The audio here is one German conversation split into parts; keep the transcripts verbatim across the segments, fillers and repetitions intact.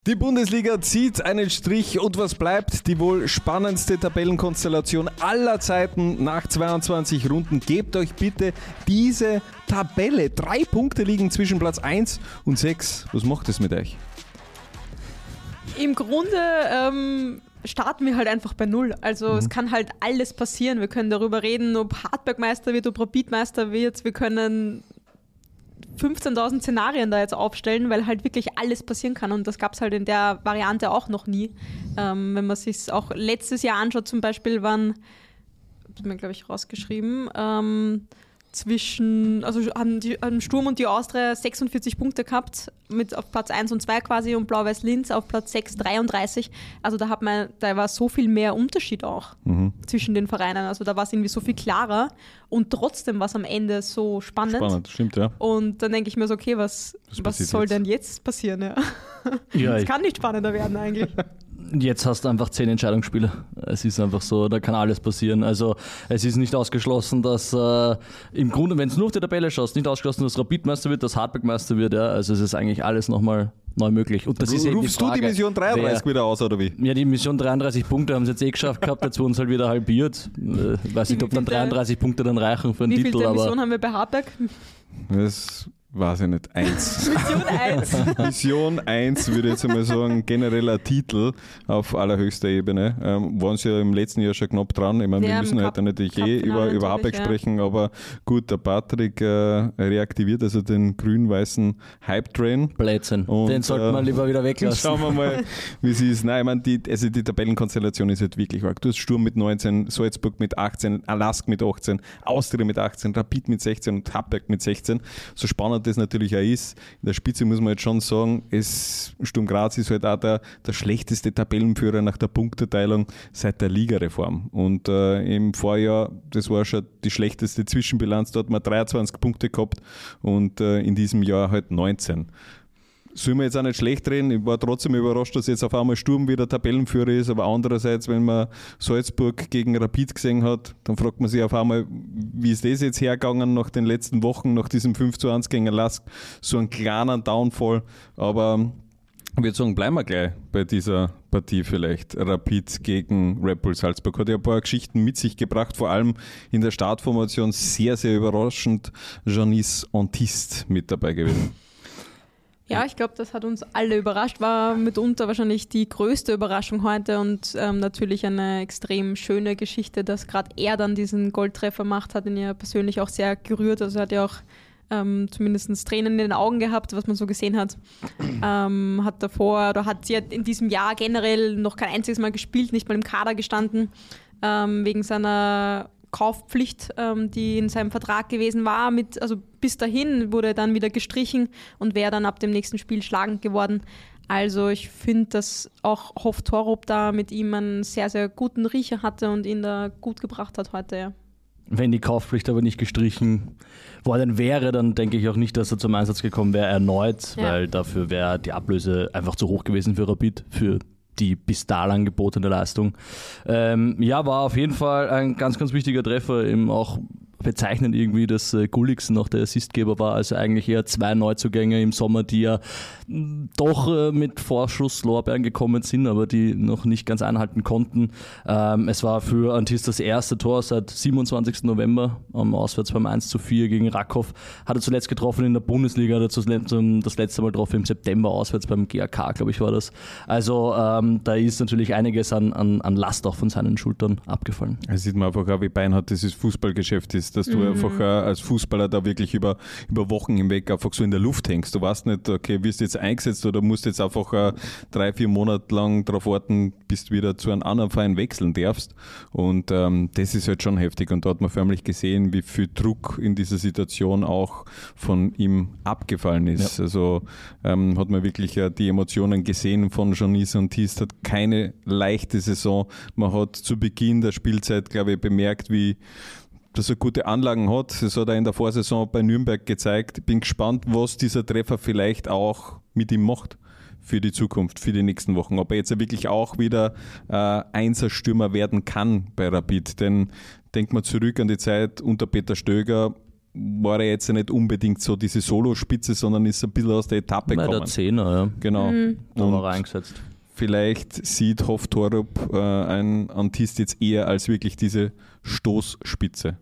Die Bundesliga zieht einen Strich und was bleibt? Die wohl spannendste Tabellenkonstellation aller Zeiten nach zweiundzwanzig Runden. Gebt euch bitte diese Tabelle. Drei Punkte liegen zwischen Platz eins und sechs. Was macht es mit euch? Im Grunde ähm, starten wir halt einfach bei Null. Also mhm. es kann halt alles passieren. Wir können darüber reden, ob Hartberg Meister wird, ob Rapid Meister wird. Wir können fünfzehntausend Szenarien da jetzt aufstellen, weil halt wirklich alles passieren kann und das gab es halt in der Variante auch noch nie. Ähm, wenn man sich auch letztes Jahr anschaut, zum Beispiel waren, das mir glaube ich rausgeschrieben, ähm, zwischen, also haben die haben Sturm und die Austria sechsundvierzig Punkte gehabt, mit auf Platz eins und zwei quasi und Blau-Weiß Linz auf Platz sechs dreiunddreißig. Also da hat man, da war so viel mehr Unterschied auch mhm. zwischen den Vereinen. Also da war es irgendwie so viel klarer und trotzdem war es am Ende so spannend. Spannend, stimmt, ja. Und dann denke ich mir so, okay, was, was soll jetzt? denn jetzt passieren? Ja. Ja, es kann nicht spannender werden eigentlich. Jetzt hast du einfach zehn Entscheidungsspiele. Es ist einfach so, da kann alles passieren. Also es ist nicht ausgeschlossen, dass äh, im Grunde, wenn es nur auf die Tabelle schaust, nicht ausgeschlossen, dass Rapid Meister wird, dass Hartberg Meister wird. Ja. Also es ist eigentlich alles nochmal neu möglich. Und das du, ist eben rufst die Frage, du die Mission dreiunddreißig wer, wieder aus, oder wie? Ja, die Mission dreiunddreißig Punkte haben sie jetzt eh geschafft gehabt, jetzt wurden es halt wieder halbiert. Ich weiß nicht, ob dann dreiunddreißig Punkte dann reichen für einen wie Titel. Wie viel aber Mission haben wir bei Hartberg? Das weiß ich nicht, eins. Mission eins. Mission eins würde ich jetzt einmal sagen, genereller Titel auf allerhöchster Ebene. Ähm, waren sie ja im letzten Jahr schon knapp dran. Ich meine, wir müssen heute natürlich eh über, über Hartberg ja. sprechen, aber gut, der Patrick äh, reaktiviert also den grün-weißen Hype-Train. Blödsinn, den sollte man äh, lieber wieder weglassen. Schauen wir mal, wie es ist. Nein, ich meine, die, also die Tabellenkonstellation ist halt wirklich arg. Du hast Sturm mit neunzehn, Salzburg mit achtzehn, Alask mit achtzehn, Austria mit achtzehn, Rapid mit sechzehn und Hartberg mit sechzehn. So spannend das natürlich auch ist. In der Spitze muss man jetzt schon sagen, es, Sturm Graz ist halt auch der, der schlechteste Tabellenführer nach der Punkteteilung seit der Ligareform. Und äh, im Vorjahr, das war schon die schlechteste Zwischenbilanz, da hat man dreiundzwanzig Punkte gehabt und äh, in diesem Jahr halt neunzehn. Soll man jetzt auch nicht schlecht reden, ich war trotzdem überrascht, dass jetzt auf einmal Sturm wieder Tabellenführer ist, aber andererseits, wenn man Salzburg gegen Rapid gesehen hat, dann fragt man sich auf einmal, wie ist das jetzt hergegangen nach den letzten Wochen, nach diesem fünf zu eins gegen Lask, so einen kleinen Downfall, aber ich würde sagen, bleiben wir gleich bei dieser Partie vielleicht. Rapid gegen Red Bull Salzburg hat ja ein paar Geschichten mit sich gebracht, vor allem in der Startformation sehr, sehr überraschend Janice Antist mit dabei gewesen. Ja, ich glaube, das hat uns alle überrascht, war mitunter wahrscheinlich die größte Überraschung heute und ähm, natürlich eine extrem schöne Geschichte, dass gerade er dann diesen Goldtreffer macht, hat ihn ja persönlich auch sehr gerührt, also er hat ja auch ähm, zumindest Tränen in den Augen gehabt, was man so gesehen hat. Ähm, hat davor, oder hat sie in diesem Jahr generell noch kein einziges Mal gespielt, nicht mal im Kader gestanden, ähm, wegen seiner Kaufpflicht, ähm, die in seinem Vertrag gewesen war. Mit, also bis dahin wurde er dann wieder gestrichen und wäre dann ab dem nächsten Spiel schlagend geworden. Also ich finde, dass auch Hoff Torup da mit ihm einen sehr, sehr guten Riecher hatte und ihn da gut gebracht hat heute. Ja. Wenn die Kaufpflicht aber nicht gestrichen worden wäre, dann denke ich auch nicht, dass er zum Einsatz gekommen wäre erneut, ja. weil dafür wäre die Ablöse einfach zu hoch gewesen für Rapid, für die bis dahin gebotene Leistung. Ähm, ja, war auf jeden Fall ein ganz, ganz wichtiger Treffer, eben auch bezeichnend irgendwie, dass äh, Gulliksen noch der Assistgeber war, also eigentlich eher zwei Neuzugänge im Sommer, die ja mh, doch äh, mit Vorschusslorbeeren gekommen sind, aber die noch nicht ganz einhalten konnten. Ähm, es war für Antist das erste Tor seit siebenundzwanzigsten November, am Auswärts beim eins zu vier gegen Rakow. Hat er zuletzt getroffen in der Bundesliga, hat er zuletzt, das letzte Mal getroffen im September auswärts beim G A K, glaube ich, war das. Also ähm, da ist natürlich einiges an, an, an Last auch von seinen Schultern abgefallen. Da sieht man einfach auch, wie beinhart dieses Fußballgeschäft ist, dass du mhm. einfach äh, als Fußballer da wirklich über, über Wochen hinweg einfach so in der Luft hängst. Du weißt nicht, okay, wirst du jetzt eingesetzt oder musst jetzt einfach äh, drei, vier Monate lang darauf warten, bis du wieder zu einem anderen Verein wechseln darfst. Und ähm, das ist halt schon heftig. Und da hat man förmlich gesehen, wie viel Druck in dieser Situation auch von ihm abgefallen ist. Ja. Also ähm, hat man wirklich äh, die Emotionen gesehen von Janice Antist, hat keine leichte Saison. Man hat zu Beginn der Spielzeit, glaube ich, bemerkt, wie dass er gute Anlagen hat. Das hat er in der Vorsaison bei Nürnberg gezeigt. Ich bin gespannt, was dieser Treffer vielleicht auch mit ihm macht für die Zukunft, für die nächsten Wochen. Ob er jetzt wirklich auch wieder äh, Einserstürmer werden kann bei Rapid. Denn denkt man zurück an die Zeit unter Peter Stöger, war er jetzt nicht unbedingt so diese Solospitze, sondern ist ein bisschen aus der Etappe Nein, gekommen. der Zehner, ja. Genau. Mhm. Da Und war er eingesetzt. vielleicht sieht Hoff Torup äh, ein Antist jetzt eher als wirklich diese Stoßspitze.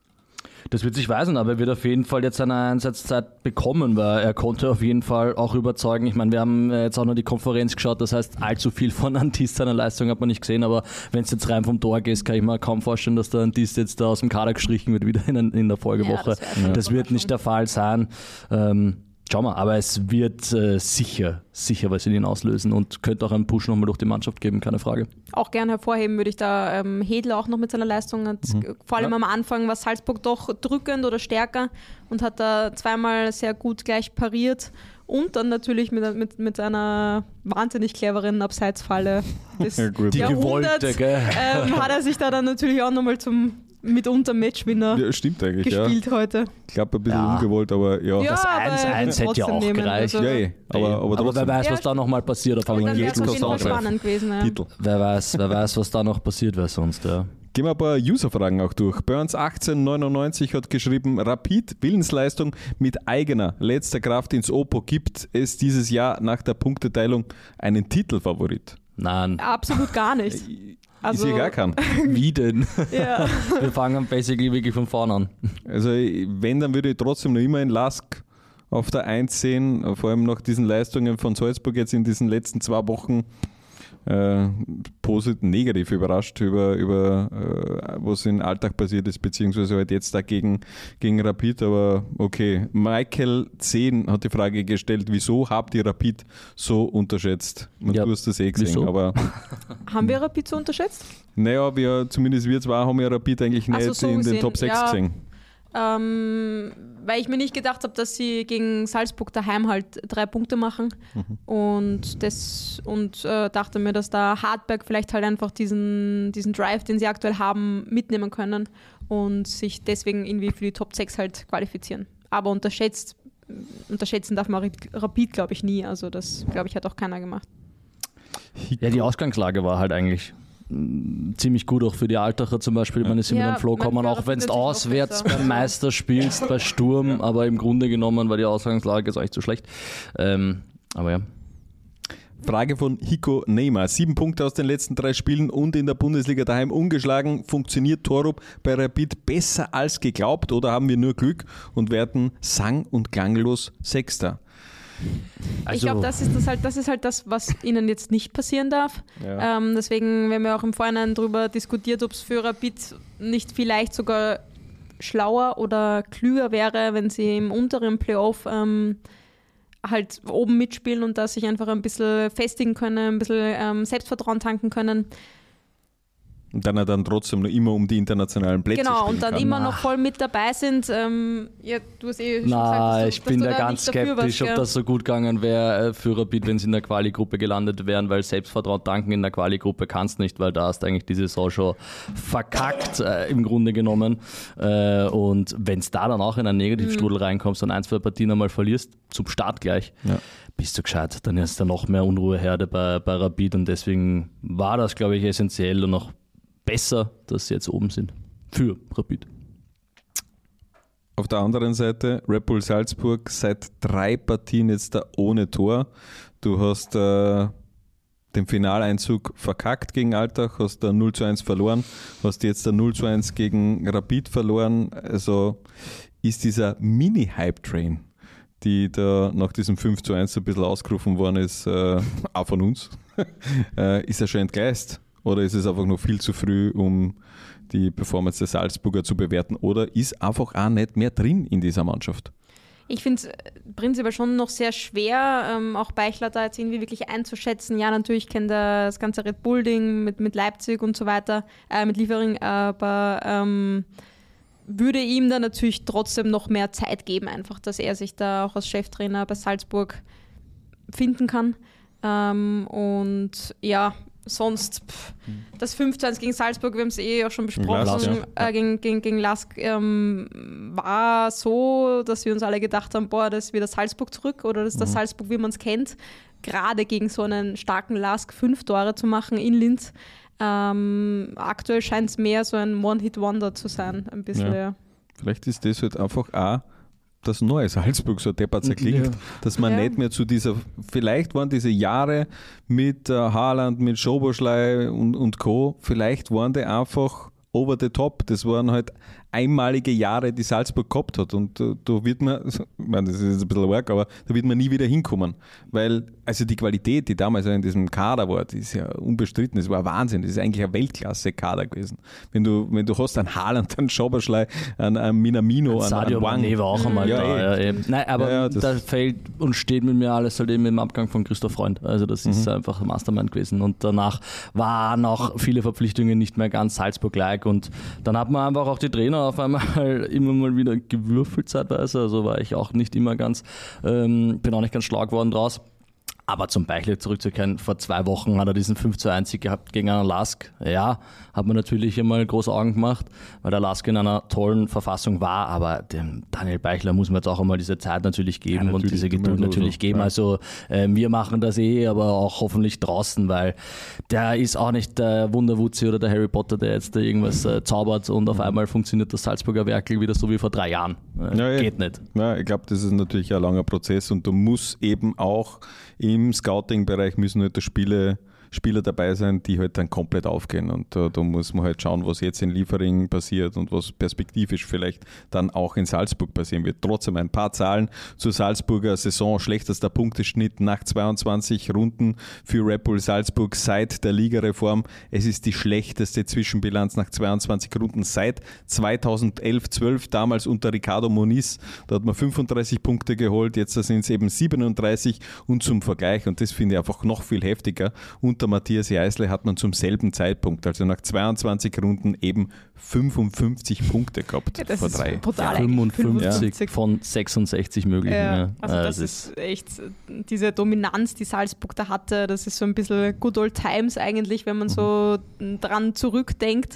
Das wird sich weisen, aber er wird auf jeden Fall jetzt seine Einsatzzeit bekommen, weil er konnte auf jeden Fall auch überzeugen. Ich meine, wir haben jetzt auch noch die Konferenz geschaut, das heißt, allzu viel von Antist seiner Leistung hat man nicht gesehen, aber wenn es jetzt rein vom Tor geht, kann ich mir kaum vorstellen, dass der Antist jetzt da aus dem Kader gestrichen wird, wieder in, in der Folgewoche. Ja, das wäre das wird nicht der Fall sein. Ähm, Schauen wir, aber es wird äh, sicher, sicher was in ihn auslösen und könnte auch einen Push nochmal durch die Mannschaft geben, keine Frage. Auch gern hervorheben würde ich da ähm, Hedler auch noch mit seiner Leistung. Hat, Mhm. Vor allem Ja. am Anfang war Salzburg doch drückend oder stärker und hat da zweimal sehr gut gleich pariert. Und dann natürlich mit, mit, mit einer wahnsinnig cleveren Abseitsfalle des Ja, gut. Die Jahrhunderts gewollte, gell? ähm, hat er sich da dann natürlich auch nochmal zum mitunter Matchwinner Ja, stimmt eigentlich, gespielt heute. ja. Ich glaube, ein bisschen Ja. ungewollt, aber ja. Ja, Das aber eins er eins wird hätte ja trotzdem auch nehmen, gereicht. also- Ja, eh. aber, aber, aber trotzdem. wer weiß, Ja, was da nochmal passiert. Auf Aber einmal dann wäre jetzt es auf kurz jeden Fall noch. spannend gewesen. Ja. Titel. Wer weiß, wer weiß, was da noch passiert wäre sonst. Ja. Gehen wir ein paar User-Fragen auch durch. Burns achtzehnhundertneunundneunzig hat geschrieben, Rapid Willensleistung mit eigener letzter Kraft ins Oppo. Gibt es dieses Jahr nach der Punkteteilung einen Titelfavorit? Nein, Absolut gar nicht. Also- ist hier gar kein. wie denn? Ja. Wir fangen basically wirklich von vorne an. Also wenn, dann würde ich trotzdem noch immer in Lask auf der eins sehen, vor allem nach diesen Leistungen von Salzburg jetzt in diesen letzten zwei Wochen äh, positiv, negativ überrascht über, über äh, was im Alltag passiert ist, beziehungsweise halt jetzt da gegen, gegen Rapid, aber okay. Michael zehn hat die Frage gestellt, wieso habt ihr Rapid so unterschätzt? Und Ja, du hast das eh gesehen, wieso? aber Haben wir Rapid so unterschätzt? naja, wir, zumindest wir zwei haben ja Rapid eigentlich Ach so, nicht so in den gesehen, Top sechs ja. gesehen. Ähm, weil ich mir nicht gedacht habe, dass sie gegen Salzburg daheim halt drei Punkte machen und das und äh, dachte mir, dass da Hartberg vielleicht halt einfach diesen, diesen Drive, den sie aktuell haben, mitnehmen können und sich deswegen irgendwie für die Top sechs halt qualifizieren. Aber unterschätzt, unterschätzen darf man Rapid, glaube ich, nie. Also das, glaube ich, hat auch keiner gemacht. Ja, die Ausgangslage war halt eigentlich mh, ziemlich gut, auch für die Altacher zum Beispiel. Man ist immer Ja, in den Flow man gekommen, wäre auch wenn du natürlich auch auswärts besser. beim Meister spielst, bei Sturm, aber im Grunde genommen war die Ausgangslage jetzt auch nicht so schlecht. Ähm, aber ja. Frage von Hiko Neymar. Sieben Punkte aus den letzten drei Spielen und in der Bundesliga daheim ungeschlagen. Funktioniert Torup bei Rapid besser als geglaubt oder haben wir nur Glück und werden sang- und klanglos Sechster? Also, ich glaube, das ist das halt, das ist halt das, was ihnen jetzt nicht passieren darf. Ja. Ähm, deswegen, wir haben ja auch im Vorhinein darüber diskutiert, ob es für Rapid nicht vielleicht sogar schlauer oder klüger wäre, wenn sie im unteren Playoff ähm, halt oben mitspielen und da sich einfach ein bisschen festigen können, ein bisschen ähm, Selbstvertrauen tanken können. Und dann er dann trotzdem noch immer um die internationalen Plätze Genau, spielen und dann kann. immer noch voll mit dabei sind. Ähm, ja, du hast eh schon na, gesagt, dass du, ich dass bin du da da ganz nicht dafür skeptisch, warst, ob gell? das so gut gegangen wäre für Rapid, wenn sie in der Quali-Gruppe gelandet wären, weil Selbstvertrauen tanken in der Quali-Gruppe kannst nicht, weil da hast du eigentlich die Saison schon verkackt, äh, im Grunde genommen. Äh, und wenn es da dann auch in einen Negativstrudel Mhm. reinkommst und ein, zwei Partien einmal verlierst, zum Start gleich, Ja. bist du gescheit. Dann ist da noch mehr Unruheherde bei, bei Rapid und deswegen war das, glaube ich, essentiell und auch besser, dass sie jetzt oben sind. Für Rapid. Auf der anderen Seite, Red Bull Salzburg seit drei Partien jetzt da ohne Tor. Du hast äh, den Finaleinzug verkackt gegen Altach, hast da null zu eins verloren, hast jetzt da null zu eins gegen Rapid verloren. Also ist dieser Mini-Hype-Train, die da nach diesem fünf zu eins so ein bisschen ausgerufen worden ist, äh, auch von uns, äh, ist er schon entgleist? Oder ist es einfach noch viel zu früh, um die Performance der Salzburger zu bewerten? Oder ist einfach auch nicht mehr drin in dieser Mannschaft? Ich finde es prinzipiell schon noch sehr schwer, ähm, auch Beichler da jetzt irgendwie wirklich einzuschätzen. Ja, natürlich kennt er das ganze Red Bull-Ding mit, mit Leipzig und so weiter, äh, mit Liefering, aber ähm, würde ihm da natürlich trotzdem noch mehr Zeit geben, einfach, dass er sich da auch als Cheftrainer bei Salzburg finden kann. Ähm, und ja, sonst pff, das fünf zu eins gegen Salzburg, wir haben es eh auch schon besprochen, Lask, ja. äh, gegen, gegen, gegen Lask, ähm, war so, dass wir uns alle gedacht haben, boah, das ist wieder Salzburg zurück oder das ist das Mhm. Salzburg, wie man es kennt. Gerade gegen so einen starken Lask fünf Tore zu machen in Linz. Ähm, aktuell scheint es mehr so ein One-Hit-Wonder zu sein, ein bisschen, Ja. ja. Vielleicht ist das halt einfach auch das neue Salzburg, so deppert klingt, Ja. dass man Ja. nicht mehr zu dieser, vielleicht waren diese Jahre mit äh, Haaland, mit Schoboschlei und, und Co., vielleicht waren die einfach over the top. Das waren halt einmalige Jahre, die Salzburg gehabt hat. Und uh, da wird man, ich meine, das ist jetzt ein bisschen arg, aber da wird man nie wieder hinkommen. Weil, also die Qualität, die damals in diesem Kader war, die ist ja unbestritten. Das war Wahnsinn. Das ist eigentlich ein Weltklasse-Kader gewesen. Wenn du, wenn du hast einen Haaland, einen Schoboschlei, einen, einen Minamino, einen, Sadio einen Wang. Mané war auch einmal Ja, da. eh. Ja, eben. Nein, aber Ja, ja, das- da fällt und steht mit mir alles halt eben im Abgang von Christoph Freund. Also das ist Mhm. einfach ein Mastermind gewesen. Und danach waren auch viele Verpflichtungen nicht mehr ganz Salzburg-like. Und dann hat man einfach auch die Trainer auf einmal immer mal wieder gewürfelt zeitweise. Also war ich auch nicht immer ganz, ähm, bin auch nicht ganz schlau geworden draus. Aber zum Beichler zurückzukehren, vor zwei Wochen hat er diesen fünf zu eins Sieg gehabt gegen einen Lask. Ja, hat man natürlich einmal große Augen gemacht, weil der Lask in einer tollen Verfassung war, aber dem Daniel Beichler muss man jetzt auch einmal diese Zeit natürlich geben Ja, natürlich, und diese Geduld immer natürlich so, geben. ja. Also äh, wir machen das eh, aber auch hoffentlich draußen, weil der ist auch nicht der Wunderwutzi oder der Harry Potter, der jetzt da irgendwas äh, zaubert und auf einmal funktioniert das Salzburger Werkel wieder so wie vor drei Jahren. Äh, Ja, ja. Geht nicht. Ja, ich glaube, das ist natürlich ein langer Prozess und du musst eben auch im Scouting-Bereich müssen halt Spiele, Spieler dabei sein, die halt dann komplett aufgehen und uh, da muss man halt schauen, was jetzt in Liefering passiert und was perspektivisch vielleicht dann auch in Salzburg passieren wird. Trotzdem ein paar Zahlen zur Salzburger Saison. Schlechtester Punkteschnitt nach zweiundzwanzig Runden für Red Bull Salzburg seit der Ligareform. Es ist die schlechteste Zwischenbilanz nach zweiundzwanzig Runden seit zweitausendelf zwölf, damals unter Ricardo Moniz. Da hat man fünfunddreißig Punkte geholt, jetzt sind es eben siebenunddreißig und zum Vergleich, und das finde ich einfach noch viel heftiger, unter Matthias Jeißle hat man zum selben Zeitpunkt, also nach zweiundzwanzig Runden, eben fünfundfünfzig Punkte gehabt Ja, das vor ist drei. brutal. Jahren. fünfundfünfzig fünfundfünfzig. von sechsundsechzig möglichen. Ja, Ja. also Äh, das ist echt diese Dominanz, die Salzburg da hatte, das ist so ein bisschen good old times eigentlich, wenn man so dran zurückdenkt.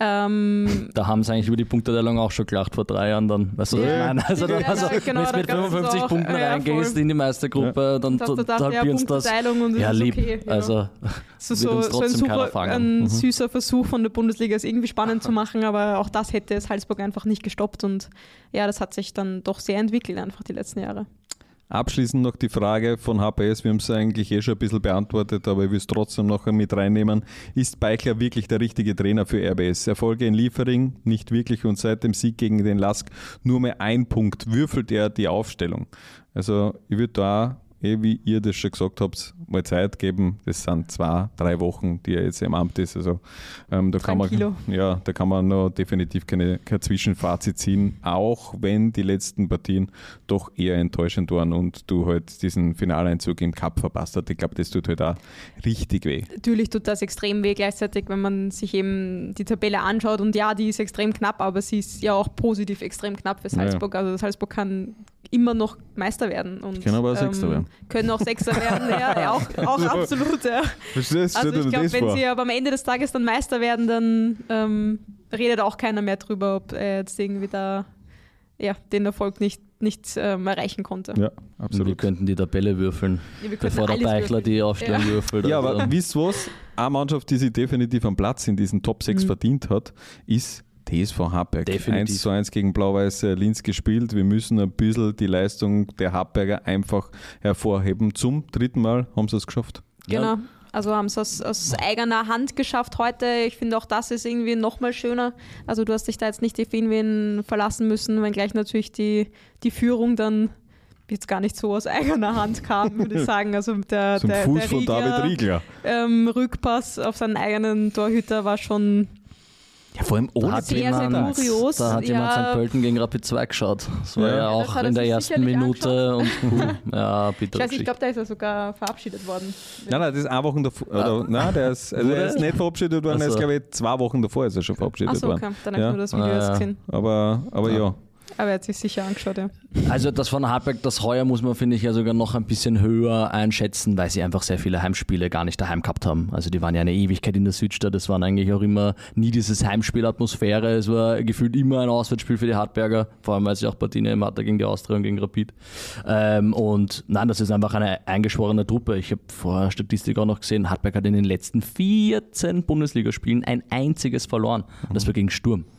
Ähm, Da haben sie eigentlich über die Punkteteilung auch schon gelacht vor drei Jahren dann. Weißt du, was ich Ja. meine? Also, dann, Ja, also ja, genau, wenn du da mit gab's fünfundfünfzig auch, Punkten ja, reingehst voll. in die Meistergruppe, dann Da hast du gedacht, ja, halbieren sie das. Punkteteilung und das Ja, ist lieb. okay, ja. Also so, wird so, uns so ein, trotzdem keiner super, fangen. ein Mhm. süßer Versuch von der Bundesliga, es irgendwie spannend zu machen, aber auch das hätte Salzburg einfach nicht gestoppt und ja, das hat sich dann doch sehr entwickelt einfach die letzten Jahre. Abschließend noch die Frage von H P S, wir haben es eigentlich eh schon ein bisschen beantwortet, aber ich will es trotzdem noch mit reinnehmen. Ist Beichler wirklich der richtige Trainer für R B S? Erfolge in Liefering nicht wirklich und seit dem Sieg gegen den Lask nur mehr ein Punkt. Würfelt er die Aufstellung? Also ich würde da, eh wie ihr das schon gesagt habt, mal Zeit geben. Das sind zwei, drei Wochen, die er jetzt im Amt ist. Also ähm, da kann man, Tranquilo. ja, da kann man noch definitiv keine, kein Zwischenfazit ziehen, auch wenn die letzten Partien doch eher enttäuschend waren und du halt diesen Finaleinzug im Cup verpasst hast. Ich glaube, das tut halt auch richtig weh. Natürlich tut das extrem weh gleichzeitig, wenn man sich eben die Tabelle anschaut und ja, die ist extrem knapp, aber sie ist ja auch positiv extrem knapp für Salzburg. Also Salzburg kann immer noch Meister werden und Können aber auch Sechster werden. können auch Sechster werden, ja, ja, auch, auch absolut. Ja. Verstehst Also du ich dir glaube, das wenn vor? sie aber am Ende des Tages dann Meister werden, dann ähm, redet auch keiner mehr drüber, ob er jetzt irgendwie da ja, den Erfolg nicht, nicht ähm, erreichen konnte. Ja, wir absolut. könnten die Tabelle würfeln, Ja, wir könnten bevor der alles Beichler würfeln. die Aufstellung Ja. würfelt. Ja, Also, aber wisst ihr was? Eine Mannschaft, die sich definitiv am Platz in diesen Top sechs Mhm. verdient hat, ist T S V Hartberg. Definitiv. eins zu eins gegen Blau-Weiß Linz gespielt. Wir müssen ein bisschen die Leistung der Hartberger einfach hervorheben. Zum dritten Mal haben sie es geschafft. Genau. Also haben es aus, aus eigener Hand geschafft heute. Ich finde auch das ist irgendwie nochmal schöner. Also du hast dich da jetzt nicht auf irgendwen verlassen müssen, wenngleich natürlich die, die Führung dann jetzt gar nicht so aus eigener Hand kam, würde ich sagen. Also der, Zum der, Fuß der von Riegler, David Riegler. Ähm, Rückpass auf seinen eigenen Torhüter war schon Ja, vor allem Da ohne hat, sehr, jemand, sehr kurios. da hat jemand Ja. Sankt Pölten gegen Rapid zwei geschaut. Das war Ja. ja, Ja, das auch hat er in der sich ersten sicherlich Minute. Und, ja, bitte. Ich weiß nicht, ich glaube, da ist er sogar verabschiedet worden. Nein, nein, das ist eine Woche davor. Oder, nein, der ist, also er ist nicht verabschiedet worden, er ist, Ach so. glaube ich, zwei Wochen davor ist er schon verabschiedet Achso, worden. okay. Dann habe Ja. ich nur das Video Ah, jetzt ja. gesehen. Aber, aber ja. Ja. Aber er hat sich sicher angeschaut, ja. Also das von Hartberg, das heuer muss man, finde ich, ja sogar noch ein bisschen höher einschätzen, weil sie einfach sehr viele Heimspiele gar nicht daheim gehabt haben. Also die waren ja eine Ewigkeit in der Südstadt, es waren eigentlich auch immer nie dieses Heimspielatmosphäre, es war gefühlt immer ein Auswärtsspiel für die Hartberger, vor allem weil sie auch Partien eben hatte gegen die Austria und gegen Rapid. Ähm, und nein, das ist einfach eine eingeschworene Truppe. Ich habe vorher Statistik auch noch gesehen, Hartberg hat in den letzten vierzehn Bundesligaspielen ein einziges verloren. Und das war gegen Sturm.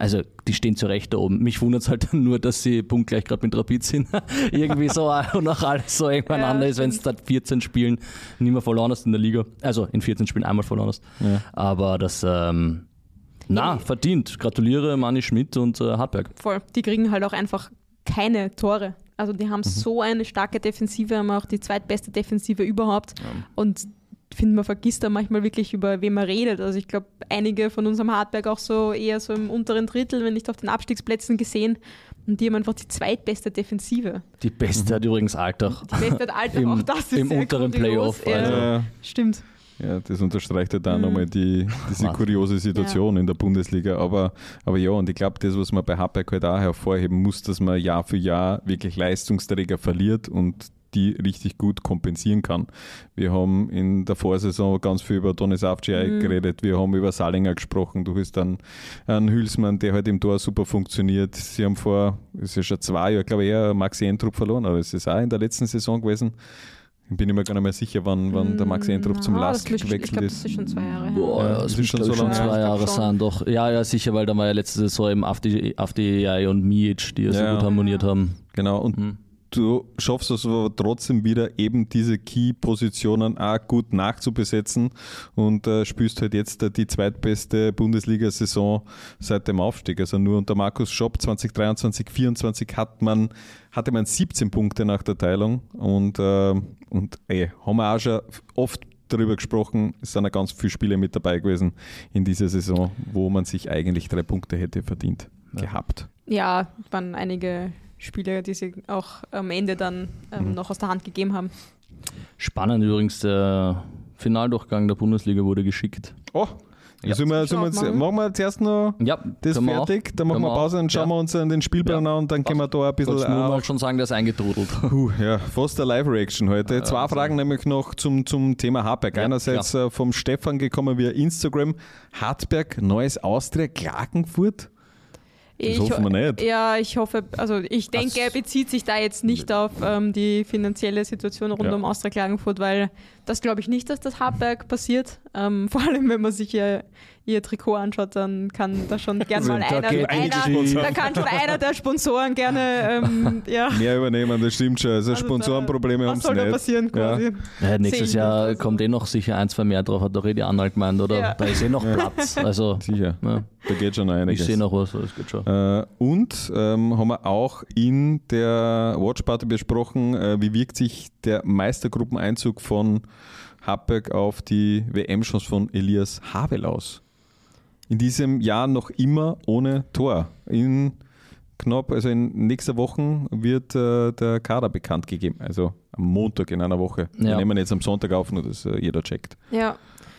Also die stehen zu Recht da oben. Mich wundert es halt nur, dass sie punktgleich gerade mit Rapid sind. Irgendwie so und auch alles so eng beieinander ja, ist, wenn du seit vierzehn Spielen nicht mehr verloren hast in der Liga. Also in vierzehn Spielen einmal verloren hast. Ja. Aber das, ähm, na, verdient. Gratuliere Manni Schmidt und äh, Hartberg. Voll. Die kriegen halt auch einfach keine Tore. Also die haben mhm. so eine starke Defensive, haben auch die zweitbeste Defensive überhaupt. Ja. Und ich finde, man vergisst da manchmal wirklich, über wen man redet. Also ich glaube, einige von uns haben Hartberg auch so eher so im unteren Drittel, wenn nicht auf den Abstiegsplätzen gesehen. Und die haben einfach die zweitbeste Defensive. Die beste mhm. hat übrigens Altach. Die beste hat Altach, auch das ist im sehr unteren Playoff. Also. Ja, stimmt. Ja, das unterstreicht ja dann mhm. nochmal die, diese kuriose Situation ja. in der Bundesliga. Aber, aber ja, und ich glaube, das, was man bei Hartberg halt auch hervorheben muss, dass man Jahr für Jahr wirklich Leistungsträger verliert und die richtig gut kompensieren kann. Wir haben in der Vorsaison ganz viel über Donis Avcii mhm. geredet, wir haben über Salinger gesprochen, du hast dann einen Hülsmann, der halt im Tor super funktioniert. Sie haben vor, es ist ja schon zwei Jahre, glaube ich, eher Maxi Entrup verloren, aber es ist auch in der letzten Saison gewesen. Ich bin mir gar nicht mehr sicher, wann, wann der Maxi Entrup zum Lask gewechselt ich glaub, ist. Das ist schon zwei Jahre her. Boah, ja, das, das ist schon so lange. Zwei Jahre sein, doch. Ja, ja, sicher, weil da war ja letzte Saison eben Avcii und Mijic, die ja, ja so gut harmoniert haben. Genau, und mhm. du schaffst es aber trotzdem wieder, eben diese Key-Positionen auch gut nachzubesetzen und äh, spielst halt jetzt äh, die zweitbeste Bundesliga-Saison seit dem Aufstieg. Also nur unter Markus Schopp zwanzig dreiundzwanzig vierundzwanzig hat man, hatte man siebzehn Punkte nach der Teilung und, äh, und ey, haben wir auch schon oft darüber gesprochen, es sind ja ganz viele Spiele mit dabei gewesen in dieser Saison, wo man sich eigentlich drei Punkte hätte verdient ja. gehabt. Ja, waren einige Spieler, die sie auch am Ende dann ähm, mhm. noch aus der Hand gegeben haben. Spannend übrigens, der Finaldurchgang der Bundesliga wurde geschickt. Oh, ja. Sind wir, sind wir jetzt, machen wir zuerst noch ja, das fertig, dann machen wir Pause und schauen ja. wir uns an den Spielplan ja. an und dann können wir da ein bisschen... Ich wollte mal schon sagen, der ist eingetrudelt. Uh, ja, fast eine Live-Reaction heute. Ja, Zwei ja, Fragen so. nämlich noch zum, zum Thema Hartberg. Ja, Einerseits ja. vom Stefan gekommen via Instagram. Hartberg, Neues Austria, Klagenfurt? Das ich, hoffen wir nicht. Ja, ich hoffe, also ich denke, er bezieht sich da jetzt nicht auf ähm, die finanzielle Situation rund ja. um Austria Klagenfurt, weil das glaube ich nicht, dass das Hartberg passiert. Ähm, vor allem, wenn man sich ihr, ihr Trikot anschaut, dann kann da schon gerne mal einer, einer da kann schon einer der Sponsoren gerne ähm, ja. mehr übernehmen, das stimmt schon. Also, also Sponsorenprobleme haben sie nicht. Was soll da passieren quasi? Ja. Ja, nächstes Jahr also. kommt eh noch sicher ein, zwei mehr drauf, hat doch eh die Anwalt gemeint, oder? Ja. Da ist eh noch Platz. Also, sicher, ja. da geht schon einiges. Ich sehe noch was, das geht schon. Äh, und ähm, haben wir auch in der Watchparty besprochen, äh, wie wirkt sich der Meistergruppeneinzug von Hartberg auf die W M-Chance von Elias Havel aus. In diesem Jahr noch immer ohne Tor. In knapp, also in nächster Woche wird äh, der Kader bekannt gegeben. Also am Montag in einer Woche. Ja. Wir nehmen jetzt am Sonntag auf, nur dass äh, jeder checkt. Ja,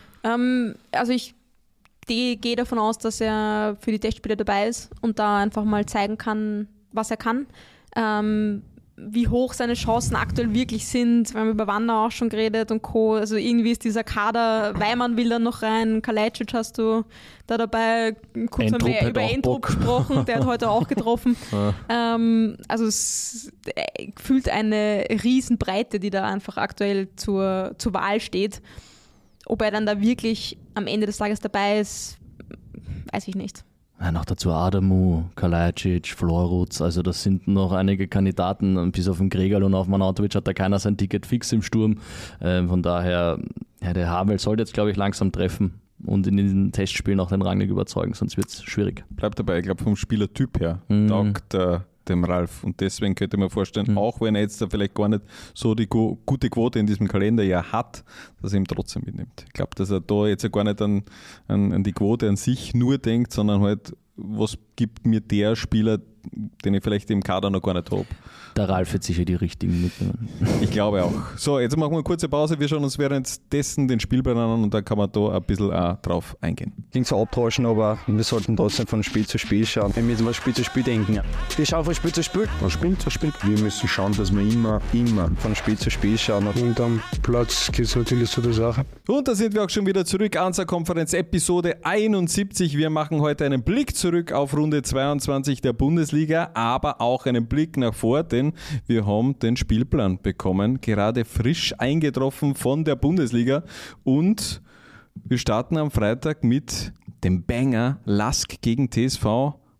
ähm, also ich die, gehe davon aus, dass er für die Testspiele dabei ist und da einfach mal zeigen kann, was er kann. Ähm, wie hoch seine Chancen aktuell wirklich sind. Wir haben über Wander auch schon geredet und Co. Also irgendwie ist dieser Kader, Weimann will da noch rein, Kalajdzic hast du da dabei, kurz haben wir über Entrup gesprochen, der hat heute auch getroffen. Ja. Ähm, also es fühlt eine Riesenbreite, die da einfach aktuell zur, zur Wahl steht. Ob er dann da wirklich am Ende des Tages dabei ist, weiß ich nicht. Ja, noch dazu Adamu, Kalajdzic, Florutz, also das sind noch einige Kandidaten, bis auf den Gregal und auf Manautovic hat da keiner sein Ticket fix im Sturm. Ähm, von daher, ja, der Havel sollte jetzt, glaube ich, langsam treffen und in den Testspielen auch den Rangnick überzeugen, sonst wird es schwierig. Bleibt dabei, ich glaube vom Spielertyp her mm. taugt äh, dem Ralf und deswegen könnte man vorstellen, mm. auch wenn er jetzt da vielleicht gar nicht so die go- gute Quote in diesem Kalenderjahr hat, dass er ihn trotzdem mitnimmt. Ich glaube, dass er da jetzt ja gar nicht an, an, an die Quote an sich nur denkt, sondern halt, was gibt mir der Spieler, den ich vielleicht im Kader noch gar nicht habe. Der Ralf wird sicher die richtigen mitnehmen. Ich glaube auch. So, jetzt machen wir eine kurze Pause. Wir schauen uns währenddessen den Spielplan an und dann kann man da ein bisschen auch drauf eingehen. Klingt so abtauschen, aber wir sollten trotzdem von Spiel zu Spiel schauen. Wir müssen von Spiel zu Spiel denken. Ja. Wir schauen von Spiel zu Spiel. Von Spiel zu Spiel. Wir müssen schauen, dass wir immer, immer von Spiel zu Spiel schauen. Und am Platz geht es natürlich zu der Sache. Und da sind wir auch schon wieder zurück. Ansa-Konferenz Episode einundsiebzig. Wir machen heute einen Blick zurück auf Runde zweiundzwanzig der Bundesliga, aber auch einen Blick nach vor, denn wir haben den Spielplan bekommen, gerade frisch eingetroffen von der Bundesliga und wir starten am Freitag mit dem Banger Lask gegen T S V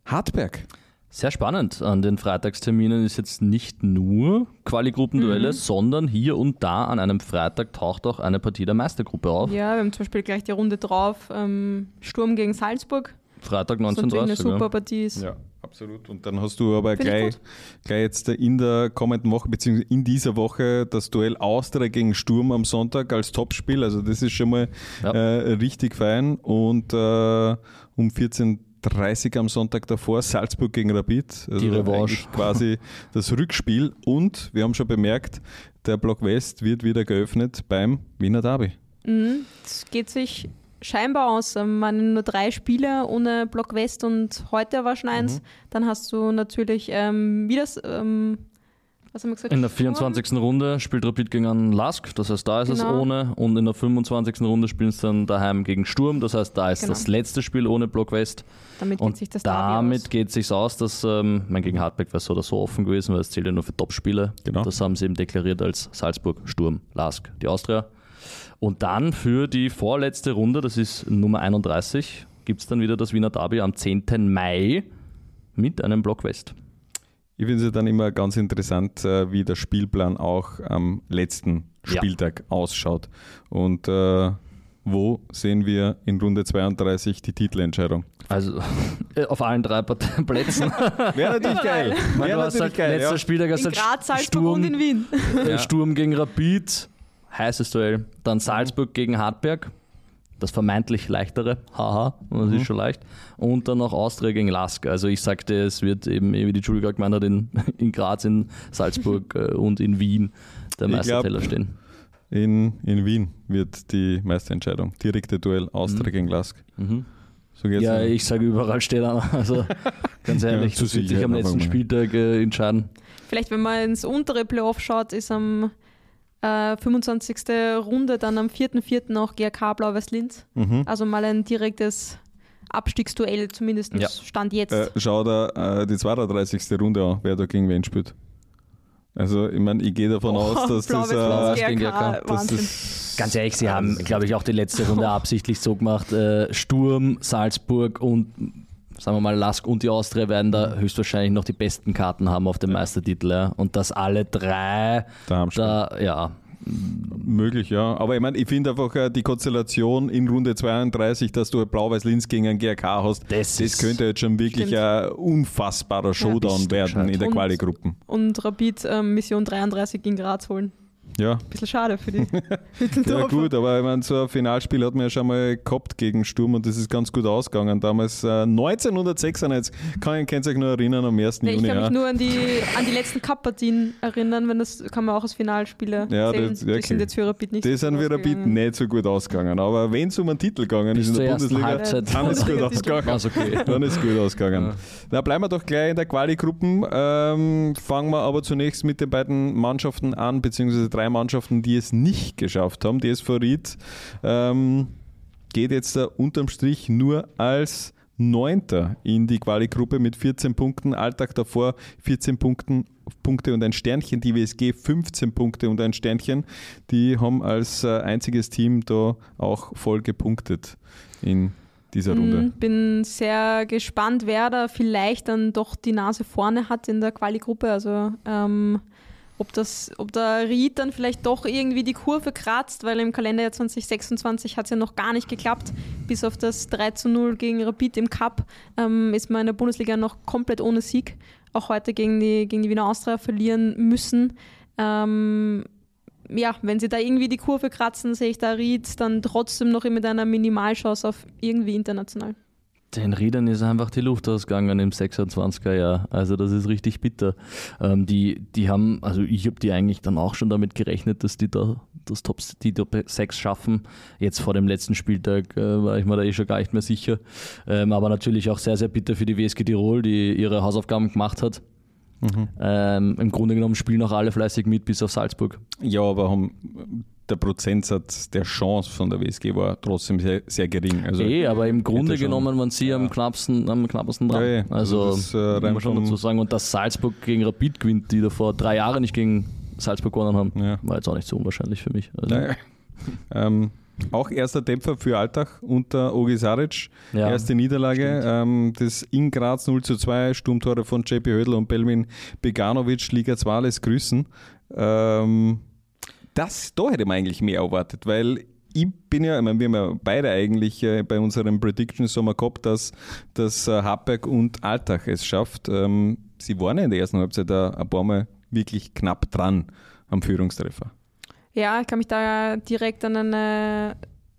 Hartberg. Sehr spannend. An den Freitagsterminen ist jetzt nicht nur Quali-Gruppenduelle, mhm. sondern hier und da an einem Freitag taucht auch eine Partie der Meistergruppe auf. Ja, wir haben zum Beispiel gleich die Runde drauf, ähm, Sturm gegen Salzburg. Freitag neunzehn Uhr dreißig. Was eine super Partie ist. Ja, absolut. Und dann hast du aber gleich, gleich jetzt in der kommenden Woche, beziehungsweise in dieser Woche, das Duell Austria gegen Sturm am Sonntag als Topspiel. Also das ist schon mal ja. äh, richtig fein. Und äh, um vierzehn Uhr dreißig am Sonntag davor Salzburg gegen Rapid. Also die Revanche. Quasi das Rückspiel. Und wir haben schon bemerkt, der Block West wird wieder geöffnet beim Wiener Derby. Mhm, das geht sich scheinbar aus. Man waren nur drei Spiele ohne Block West und heute war schon eins. Mhm. Dann hast du natürlich ähm, wieder, ähm, was haben wir gesagt? In der vierundzwanzigsten Runde spielt Rapid gegen einen Lask, das heißt, da ist genau. es ohne. Und in der fünfundzwanzigsten Runde spielen sie dann daheim gegen Sturm, das heißt, da ist genau. das letzte Spiel ohne Block West. Damit und geht sich das damit aus. geht es sich aus, dass ähm, mein gegen Hartberg wäre so oder so offen gewesen, weil es zählt ja nur für Topspiele. Genau. Das haben sie eben deklariert als Salzburg, Sturm, Lask, die Austria. Und dann für die vorletzte Runde, das ist Nummer einunddreißig, gibt es dann wieder das Wiener Derby am zehnten Mai mit einem Block West. Ich finde es ja dann immer ganz interessant, wie der Spielplan auch am letzten Spieltag ja. ausschaut. Und äh, wo sehen wir in Runde zweiunddreißig die Titelentscheidung? Also auf allen drei Plätzen. Wäre natürlich geil. Wäre du hast halt geil. Letzter ja. Spieltag hast in Graz, Salzburg Sturm, und in Wien. Ja. Sturm gegen Rapid, heißes Duell. Dann Salzburg gegen Hartberg, das vermeintlich leichtere, haha, das mhm. ist schon leicht. Und dann noch Austria gegen Lask. Also ich sagte, es wird eben, wie die Julie gerade gemeint hat, in, in Graz, in Salzburg und in Wien der Meisterteller stehen. In, in Wien wird die Meisterentscheidung. Direkte Duell Austria mhm. gegen Lask. Mhm. So geht's ja, noch. Ich sage, überall steht einer. Also ganz ehrlich, ja, das wird sich am letzten Spieltag äh, entscheiden. Vielleicht, wenn man ins untere Playoff schaut, ist am äh, fünfundzwanzigsten Runde dann am vierten vierten auch G A K Blau-Weiß Linz. Mhm. Also mal ein direktes Abstiegsduell, zumindest ja. Stand jetzt. Äh, schau da äh, die zweiunddreißigste Runde an, wer da gegen wen spielt. Also ich meine, ich gehe davon oh, aus, dass das, äh, gegen G A K, das ist... Ganz ehrlich, sie haben, glaube ich, auch die letzte Runde absichtlich so gemacht. Äh, Sturm, Salzburg und, sagen wir mal, Lask und die Austria werden da höchstwahrscheinlich noch die besten Karten haben auf dem Meistertitel. Ja. Und dass alle drei da, da ja... Möglich, ja. Aber ich meine, ich finde einfach äh, die Konstellation in Runde zweiunddreißig, dass du Blau-Weiß Linz gegen einen G A K hast, das, das könnte jetzt schon wirklich Stimmt. ein unfassbarer Showdown ja, werden in der Quali-Gruppen. Und Rapid ähm, Mission dreiunddreißig gegen Graz holen. Ja. Ein bisschen schade für die. Ja gut, aber ich meine, so ein Finalspiel hat man ja schon mal gehabt gegen Sturm und das ist ganz gut ausgegangen. Damals äh, neunzehnhundertsechsundneunzig, kann ich euch noch erinnern, am ersten Nee, Juni. Ich kann ja. mich nur an die, an die letzten Cup-Partien erinnern, wenn das kann man auch als Finalspiele ja, zählen. Das, okay. Die sind jetzt für Rapid nicht die so sind für Rapid nicht so gut ausgegangen. Aber wenn es um einen Titel gegangen ist in der Bundesliga, Halbzeit. dann ist es gut ausgegangen. Okay. Dann ist gut ausgegangen. Ja. Na, bleiben wir doch gleich in der Quali-Gruppen. Ähm, fangen wir aber zunächst mit den beiden Mannschaften an, beziehungsweise drei Mannschaften, die es nicht geschafft haben. Die S V Ried ähm, geht jetzt da unterm Strich nur als Neunter in die Quali-Gruppe mit vierzehn Punkten. Alltag davor vierzehn Punkten, Punkte und ein Sternchen. Die W S G fünfzehn Punkte und ein Sternchen. Die haben als äh, einziges Team da auch voll gepunktet in dieser Runde. Ich bin sehr gespannt, wer da vielleicht dann doch die Nase vorne hat in der Quali-Gruppe. Also ähm, ob, das, ob der Ried dann vielleicht doch irgendwie die Kurve kratzt, weil im Kalenderjahr zwanzig sechsundzwanzig hat es ja noch gar nicht geklappt. Bis auf das drei zu null gegen Rapid im Cup ähm, ist man in der Bundesliga noch komplett ohne Sieg. Auch heute gegen die, gegen die Wiener Austria verlieren müssen. Ähm, ja, wenn sie da irgendwie die Kurve kratzen, sehe ich da Ried dann trotzdem noch mit einer Minimalchance auf irgendwie international. Den Riedern ist einfach die Luft ausgegangen im sechsundzwanziger Jahr. Also das ist richtig bitter. Ähm, die, die haben, also ich habe die eigentlich dann auch schon damit gerechnet, dass die da das Top, die Top sechs schaffen. Jetzt vor dem letzten Spieltag äh, war ich mir da eh schon gar nicht mehr sicher. Ähm, aber natürlich auch sehr, sehr bitter für die W S G Tirol, die ihre Hausaufgaben gemacht hat. Mhm. Ähm, im Grunde genommen spielen auch alle fleißig mit, bis auf Salzburg. Ja, aber haben... Der Prozentsatz der Chance von der W S G war trotzdem sehr, sehr gering. Also eh, aber im Grunde genommen waren sie ja. am knappsten, am knappesten dran. Ja, ja. Also, also das, äh, muss man schon dazu sagen. Und dass Salzburg gegen Rapid gewinnt, die da vor drei Jahren nicht gegen Salzburg gewonnen haben, ja. war jetzt auch nicht so unwahrscheinlich für mich. Also. Ja. ähm, Auch erster Dämpfer für Altach unter Ogi Saric. Ja, Erste Niederlage. Ähm, das in Graz null zu zwei, Sturmtore von J P Hödl und Belmin Beganovic, Liga zwei, alles grüßen. Ähm, das, da hätte man eigentlich mehr erwartet, weil ich bin ja, ich meine, wir haben ja beide eigentlich äh, bei unserem Prediction-Sommer gehabt, dass, dass äh, Hartberg und Altach es schafft. Ähm, sie waren ja in der ersten Halbzeit ein, ein paar Mal wirklich knapp dran am Führungstreffer. Ja, ich kann mich da direkt an eine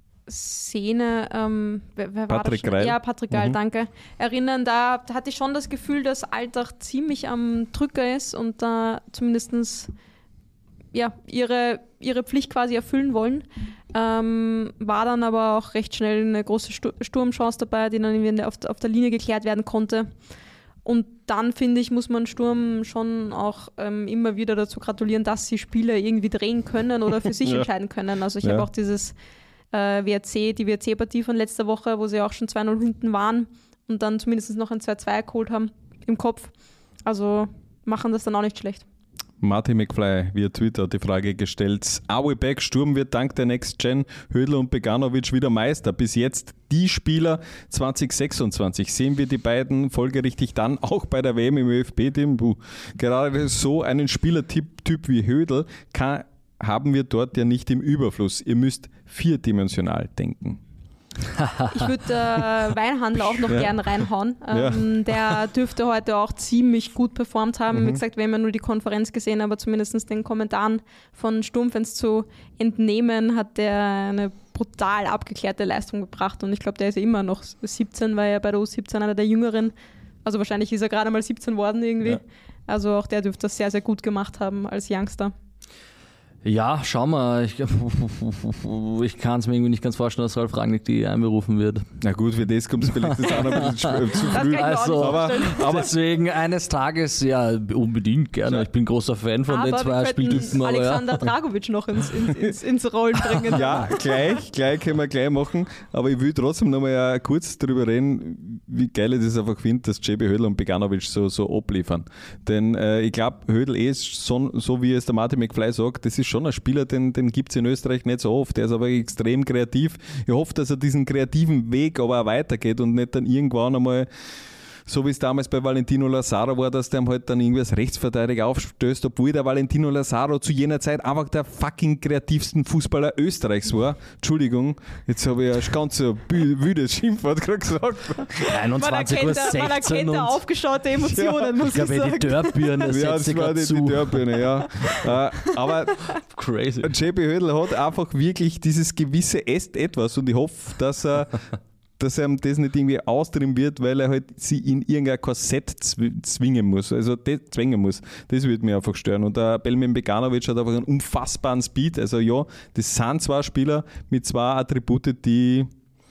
Szene, ähm, wer, wer war Patrick das? Greil. Ja, Patrick Greil, Mhm. danke. Erinnern, da hatte ich schon das Gefühl, dass Altach ziemlich am Drücker ist und da zumindest ja, ihre, ihre Pflicht quasi erfüllen wollen. Ähm, war dann aber auch recht schnell eine große Stu- Sturmchance dabei, die dann irgendwie auf, auf der Linie geklärt werden konnte. Und dann, finde ich, muss man Sturm schon auch ähm, immer wieder dazu gratulieren, dass sie Spiele irgendwie drehen können oder für sich Ja. entscheiden können. Also ich Ja. habe auch dieses äh, W R C, die W R C-Partie von letzter Woche, wo sie auch schon zwei null hinten waren und dann zumindest noch ein zwei zwei geholt haben im Kopf. Also machen das dann auch nicht schlecht. Martin McFly via Twitter hat die Frage gestellt: Are we back? Sturm wird dank der Next Gen Hödl und Beganovic wieder Meister. Bis jetzt die Spieler zwanzig sechsundzwanzig. Sehen wir die beiden folgerichtig dann auch bei der W M im ÖFB-Team? Puh. Gerade so einen Spielertyp Typ wie Hödl kann, haben wir dort ja nicht im Überfluss. Ihr müsst vierdimensional denken. Ich würde äh, Weinhandel auch noch Ja. gern reinhauen. Ähm, Der dürfte heute auch ziemlich gut performt haben. Mhm. Wie gesagt, wir haben ja nur die Konferenz gesehen, aber zumindest den Kommentaren von Sturmfans zu entnehmen, hat der eine brutal abgeklärte Leistung gebracht. Und ich glaube, der ist ja immer noch siebzehn, weil er bei der U siebzehn einer der Jüngeren. Also wahrscheinlich ist er gerade mal siebzehn worden irgendwie. Ja. Also auch der dürfte das sehr, sehr gut gemacht haben als Youngster. Ja, schau mal. Ich, ich kann es mir irgendwie nicht ganz vorstellen, dass Ralf Rangnick die einberufen wird. Na gut, für das kommt es vielleicht jetzt auch noch ein bisschen sp- zu Das früh. kann ich mir auch Also, nicht aber, vorstellen. aber Deswegen eines Tages, ja, unbedingt gerne. Ich bin großer Fan von Aber den zwei wir könnten Spieltypen. Aber ja. Alexander Dragovic noch ins, ins, ins, ins Rollen bringen. ja, gleich, gleich können wir gleich machen. Aber ich will trotzdem noch mal ja kurz darüber reden, wie geil ich das einfach finde, dass J B Hödl und Beganovic so, so abliefern. Denn äh, ich glaube, Hödl ist so, so, wie es der Martin McFly sagt, das ist schon ein Spieler, den, den gibt es in Österreich nicht so oft. Der ist aber extrem kreativ. Ich hoffe, dass er diesen kreativen Weg aber auch weitergeht und nicht dann irgendwann einmal, so wie es damals bei Valentino Lazaro war, dass der ihm halt dann irgendwie als Rechtsverteidiger aufstößt, obwohl der Valentino Lazaro zu jener Zeit einfach der fucking kreativsten Fußballer Österreichs war. Entschuldigung, jetzt habe ich ein ganz so bü- wüdes Schimpfwort gerade gesagt. einundzwanzig Uhr Man erkennt, da- man sechzehn erkennt und da aufgeschaute Emotionen, muss ich glaube, ich die sagen. Dörrbirne Ja, setzt das sich war gerade die, die zu. Dörrbirne, ja. Äh, aber Crazy. J B Hödl hat einfach wirklich dieses gewisse Est etwas und ich hoffe, dass er dass er ihm das nicht irgendwie austrimmen wird, weil er halt sie in irgendein Korsett zw- zwingen muss, also das zwingen muss. Das würde mich einfach stören. Und der Belmin Beganovic hat einfach einen unfassbaren Speed. Also ja, das sind zwei Spieler mit zwei Attribute, die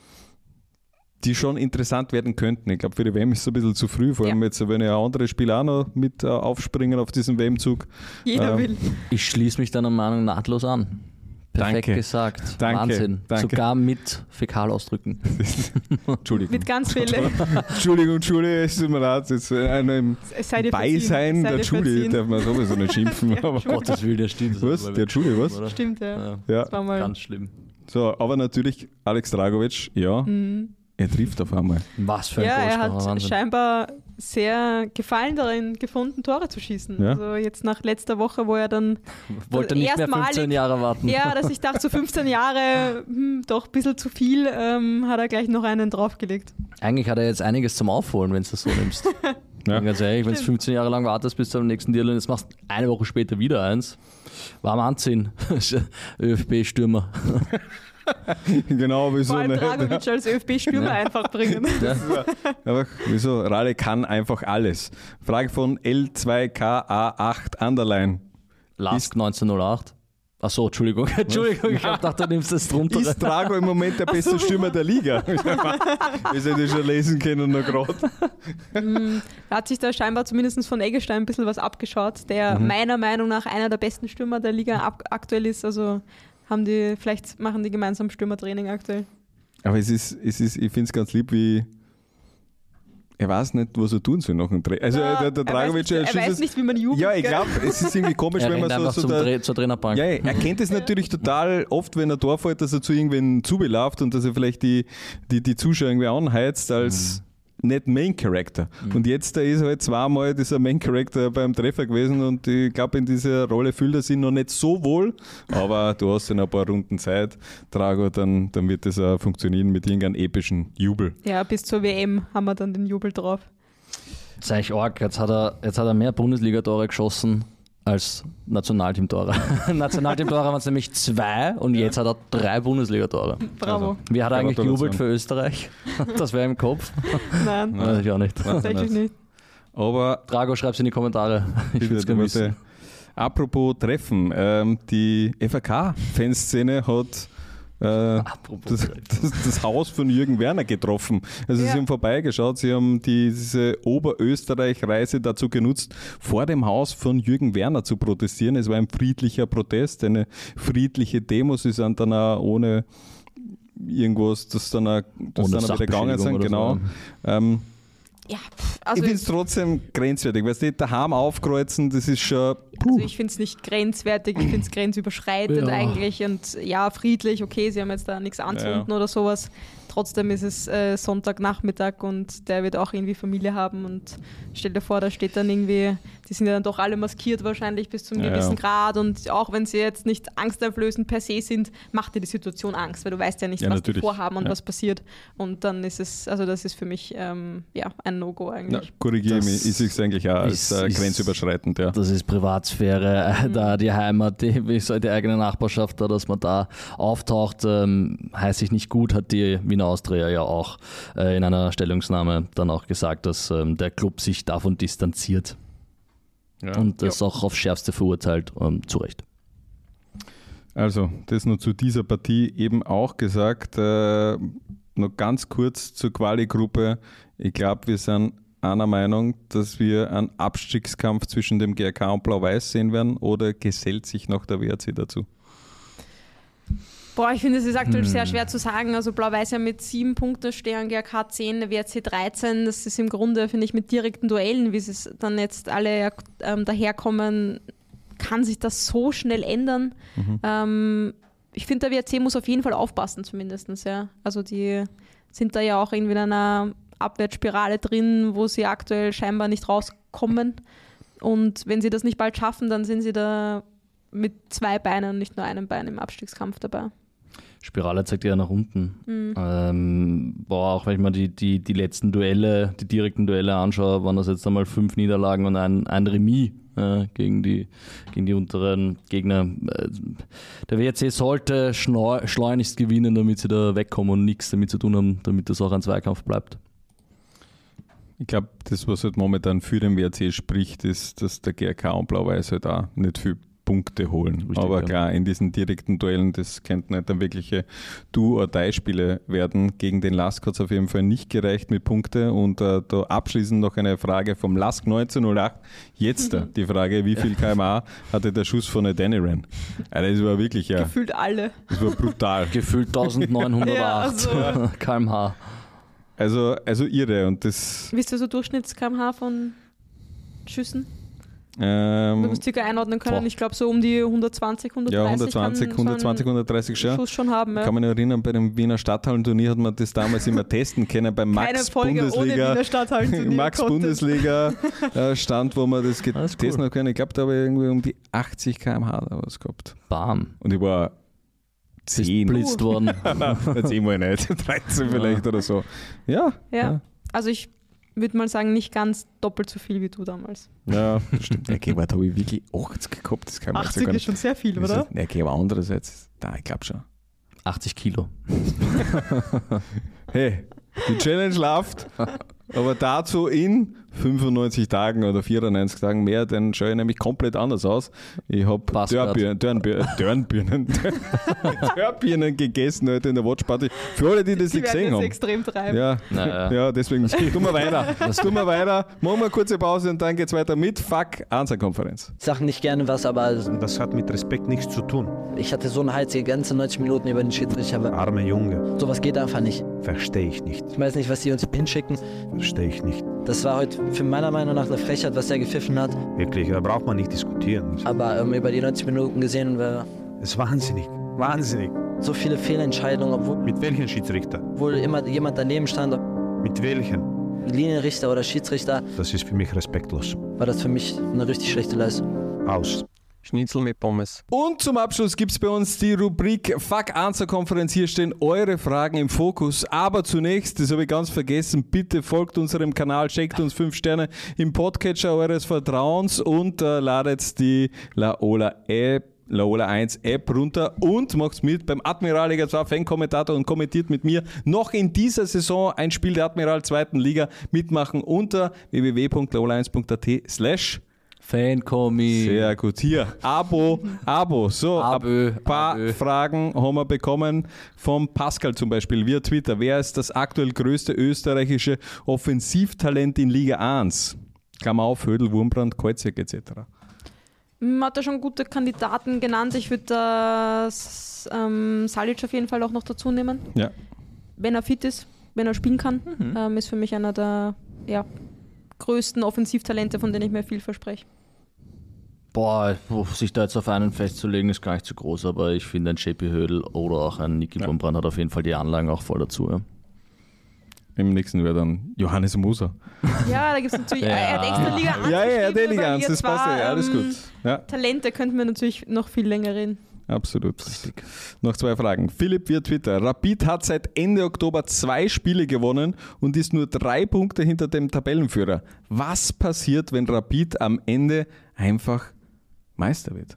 die schon interessant werden könnten. Ich glaube, für die W M ist es ein bisschen zu früh, vor allem Ja. jetzt, wenn ja andere Spieler auch noch mit äh, aufspringen auf diesen W M-Zug. Jeder Ähm, will. Ich schließe mich deiner Meinung nahtlos an. Perfekt Danke. gesagt. Danke. Wahnsinn. Danke. Sogar mit Fäkalausdrücken. Entschuldigung. Mit ganz vielen. Entschuldigung, Julie, es tut mir leid, jetzt äh, einem Es sei dir Beisein verziehen. der Sei dir Julie verziehen. darf man sowieso nicht schimpfen. aber, Gottes Willen, der stimmt. was? Der Julie, was? Oder? Stimmt, ja. Ja, Ja. Das war mal. ganz schlimm. So, aber natürlich Alex Dragovic, ja, Mhm. er trifft auf einmal. Was für ein Ja, er Goalscorer, hat Wahnsinn. scheinbar sehr Gefallen darin gefunden, Tore zu schießen. Ja. Also jetzt nach letzter Woche, wo er dann Wollte nicht mehr erstmalig- fünfzehn Jahre warten. ja, dass ich dachte, so fünfzehn Jahre, hm, doch ein bisschen zu viel, ähm, hat er gleich noch einen draufgelegt. Eigentlich hat er jetzt einiges zum Aufholen, wenn du das so nimmst. Ja. Ganz ehrlich, wenn du fünfzehn Jahre lang wartest bis zum nächsten Deal und jetzt machst du eine Woche später wieder eins, warm anziehen. ÖFB-Stürmer. Genau, wieso Vor allem nicht? Dragovic als ÖFB-Stürmer einfach bringen. Aber wieso? Rale kann einfach alles. Frage von L zwei K A acht Underline. Lask neunzehnhundertacht. Achso, Entschuldigung. Entschuldigung, ich hab gedacht, du nimmst das drunter. Ist Drago im Moment der beste Stürmer der Liga? Das hätte ich schon lesen können noch gerade. Da hat sich da scheinbar zumindest von Eggestein ein bisschen was abgeschaut, der Mhm. meiner Meinung nach einer der besten Stürmer der Liga ab aktuell ist. Also haben die, vielleicht machen die gemeinsam Stürmertraining aktuell. Aber es ist, es ist ich finde es ganz lieb, wie er weiß nicht, was er tun soll nach dem Dreh. Also Ja, der, der er weiß Dragovic, nicht, er weiß nicht, wie man jubelt. Ja, ich gell? glaube, es ist irgendwie komisch, Er wenn rennt man so, einfach so zum der, Dreh, zur Trainerbank. ja, er kennt es natürlich total oft, wenn er da fällt, dass er zu irgendwen zubeläuft und dass er vielleicht die, die, die Zuschauer irgendwie anheizt als Mhm. nicht Main Character. Mhm. Und jetzt da ist er halt zweimal dieser Main Character beim Treffer gewesen und ich glaube, in dieser Rolle fühlt er sich noch nicht so wohl, aber du hast ja noch ein paar Runden Zeit, Drago, dann, dann wird das auch funktionieren mit irgendeinem epischen Jubel. Ja, bis zur W M haben wir dann den Jubel drauf. Das ist eigentlich arg. Jetzt hat er, jetzt hat er mehr Bundesliga-Tore geschossen als Nationalteam-Tore. Nationalteam-Tore waren es nämlich zwei und jetzt hat er drei Bundesliga-Tore. Bravo. Also, Wie hat er eigentlich Gratulation. gejubelt für Österreich? Das wäre im Kopf. Nein, Weiß ich auch nicht. tatsächlich nicht. Aber Drago, schreib's in die Kommentare. Ich bitte, würde es du gerne musst, wissen. äh, apropos Treffen, ähm, die F A K-Fanszene hat äh, Apropos das, das, das Haus von Jürgen Werner getroffen. Also Ja. sie haben vorbeigeschaut, sie haben die, diese Oberösterreich-Reise dazu genutzt, vor dem Haus von Jürgen Werner zu protestieren. Es war ein friedlicher Protest, eine friedliche Demo. Sie sind dann auch ohne irgendwas, das dann auch, das Ohne dann auch wieder gegangen sind. Sachbeschädigung Genau. oder Ähm, Ja, pff, ich also, finde es trotzdem grenzwertig. Weißt du, daheim aufkreuzen, das ist schon. also ich finde es nicht grenzwertig, ich finde es grenzüberschreitend Ja. eigentlich und ja, friedlich, okay, sie haben jetzt da nichts anzünden oder sowas. Trotzdem ist es äh, Sonntagnachmittag und der wird auch irgendwie Familie haben und stell dir vor, da steht dann irgendwie, die sind ja dann doch alle maskiert wahrscheinlich bis zum Ja, gewissen ja. Grad und auch wenn sie jetzt nicht angsteinflößend per se sind, macht dir die Situation Angst, weil du weißt ja nicht, Ja, was natürlich. die vorhaben und Ja. was passiert und dann ist es, also das ist für mich ähm, ja, ein No-Go Na, eigentlich. korrigiere Das mich, ist es eigentlich auch als ist- äh, ist- grenzüberschreitend, ja. Das ist Privatsphäre, äh, Mhm. da die Heimat, die, wie soll die eigene Nachbarschaft da, dass man da auftaucht, ähm, heißt sich nicht gut, hat die Wiener Austria ja auch äh, in einer Stellungnahme dann auch gesagt, dass ähm, der Club sich davon distanziert ja. und das auch aufs Schärfste verurteilt, ähm, zu Recht. Also, das nur zu dieser Partie eben auch gesagt. Äh, noch ganz kurz zur Quali-Gruppe. Ich glaube, wir sind einer Meinung, dass wir einen Abstiegskampf zwischen dem G R K und Blau-Weiß sehen werden oder gesellt sich noch der W R C dazu? Boah, ich finde, es ist aktuell Hm. sehr schwer zu sagen. Also Blau-Weiß ja mit sieben Punkten stehen, G R K zehn, W R C dreizehn. Das ist im Grunde, finde ich, mit direkten Duellen, wie sie es dann jetzt alle ähm, daherkommen, kann sich das so schnell ändern. Mhm. Ähm, ich finde, der W R C muss auf jeden Fall aufpassen, zumindest. Ja. Also die sind da ja auch irgendwie in einer Abwärtsspirale drin, wo sie aktuell scheinbar nicht rauskommen. Und wenn sie das nicht bald schaffen, dann sind sie da mit zwei Beinen und nicht nur einem Bein im Abstiegskampf dabei. Spirale zeigt ja nach unten. Mhm. Ähm, boah, auch wenn ich mir die, die, die letzten Duelle, die direkten Duelle anschaue, waren das jetzt einmal fünf Niederlagen und ein, ein Remis äh, gegen, die, gegen die unteren Gegner. Äh, der W R C sollte schnau- schleunigst gewinnen, damit sie da wegkommen und nichts damit zu tun haben, damit das auch ein Zweikampf bleibt. Ich glaube, das, was halt momentan für den W R C spricht, ist, dass der G R K und Blau-Weiß halt auch nicht viel Punkte holen. Richtig, Aber ja. klar, in diesen direkten Duellen, das könnten nicht dann wirkliche Do-or-Die-Spiele werden. Gegen den Lask hat es auf jeden Fall nicht gereicht mit Punkte. Und äh, da abschließend noch eine Frage vom Lask neunzehnhundertacht. Jetzt äh, die Frage, wie viel Kilometer pro Stunde hatte der Schuss von Adeniran? Also das war wirklich, ja, Gefühlt alle. das war brutal. Gefühlt neunzehnhundertacht Ja, also- Kilometer pro Stunde. Also, also irre. Und das Wisst ihr so Durchschnitts-K M H von Schüssen? ähm, Wir müssen circa einordnen können. boah. Ich glaube so um die hundertzwanzig, hundertdreißig ja, hundertzwanzig, kann hundertzwanzig, so hundertdreißig einen schon. Schuss schon haben. Ich Ja. kann mich noch erinnern, bei dem Wiener Stadthallenturnier hat man das damals immer testen können, beim Keine Max Folge ohne Bundesliga, Wiener Stadthallenturnier Max Content. Bundesliga äh, Stand, wo man das Ah, das ist getestet cool. hat können. Ich glaube, da habe ich irgendwie um die achtzig Kilometer pro Stunde oder was gehabt. Bam. Und ich war Bist zehn. blitzt worden. zehn mal nicht, dreizehn vielleicht oder so. Ja, Ja. Also ich würde mal sagen, nicht ganz doppelt so viel wie du damals. ja, das stimmt. Ja, okay, warte, habe ich wirklich achtzig gehabt? Das kann man jetzt ja gar nicht. schon sehr viel, Das ist- Ja, okay, aber andererseits, da, ich glaube schon. achtzig Kilo. Hey, die Challenge läuft, aber dazu in fünfundneunzig Tagen oder vierundneunzig Tagen mehr, dann schaue ich nämlich komplett anders aus. Ich habe Dörrbirnen, Dörrbirnen, Dörrbirnen, Dörrbirnen gegessen heute in der Watchparty. Für alle, die das Die nicht werden gesehen das haben. extrem treiben. Ja, Naja. ja, deswegen tun wir weiter. Das tun wir weiter. Machen wir eine kurze Pause und dann geht's weiter mit Fuck Answer-Konferenz. Sag nicht gerne was, aber Das hat mit Respekt nichts zu tun. ich hatte so einen Hals die ganze neunzig Minuten über den Schiedsrichter. Aber Arme Junge, sowas geht einfach nicht. verstehe ich nicht. Ich weiß nicht, was die uns hinschicken. Verstehe ich nicht. Das war heute für meiner Meinung nach eine Frechheit, was er gepfiffen hat. Wirklich, da braucht man nicht diskutieren. Aber ähm, über die neunzig Minuten gesehen, war Das ist wahnsinnig. Wahnsinnig. so viele Fehlentscheidungen, obwohl, Mit welchen Schiedsrichter? obwohl immer jemand daneben stand. Mit welchen? Linienrichter oder Schiedsrichter, Das ist für mich respektlos. war das für mich eine richtig schlechte Leistung. Aus. Schnitzel mit Pommes. Und zum Abschluss gibt es bei uns die Rubrik Fuck Answer-Konferenz. Hier stehen eure Fragen im Fokus. Aber zunächst, das habe ich ganz vergessen, bitte folgt unserem Kanal, checkt uns fünf Sterne im Podcatcher eures Vertrauens und äh, ladet die Laola App Laola eins App runter und macht mit beim Admiral Liga zwei Fan-Kommentator und kommentiert mit mir noch in dieser Saison ein Spiel der Admiral zweiten Liga. Mitmachen unter w w w punkt laola eins punkt a t slash Fankommi. Sehr gut. Hier, Abo, Abo. So, Abö, ein paar Abö. Fragen haben wir bekommen vom Pascal zum Beispiel via Twitter. Wer ist das aktuell größte österreichische Offensivtalent in Liga eins? Klammer auf, Hödel, Wurmbrand, Kreuzig et cetera. Man hat da schon gute Kandidaten genannt. Ich würde das ähm, Salic auf jeden Fall auch noch dazu nehmen. Ja. Wenn er fit ist, wenn er spielen kann, Mhm. ähm, ist für mich einer der ja, größten Offensivtalente, von denen ich mir viel verspreche. Boah, oh, sich da jetzt auf einen festzulegen, ist gar nicht so groß, aber ich finde, ein J P Hödel oder auch ein Niki Ja. Wurmbrand hat auf jeden Fall die Anlagen auch voll dazu. Ja. Im nächsten wäre dann Johannes Moser. Ja, da gibt es natürlich, Ja. er hat extra Liga eins Ja, ja, geschrieben, der Liga aber eins, ihr das passt zwei, ja, alles ähm, gut. Ja, Talente könnten wir natürlich noch viel länger reden. absolut. Noch zwei Fragen. Philipp via Twitter. Rapid hat seit Ende Oktober zwei Spiele gewonnen und ist nur drei Punkte hinter dem Tabellenführer. Was passiert, wenn Rapid am Ende einfach Meister wird?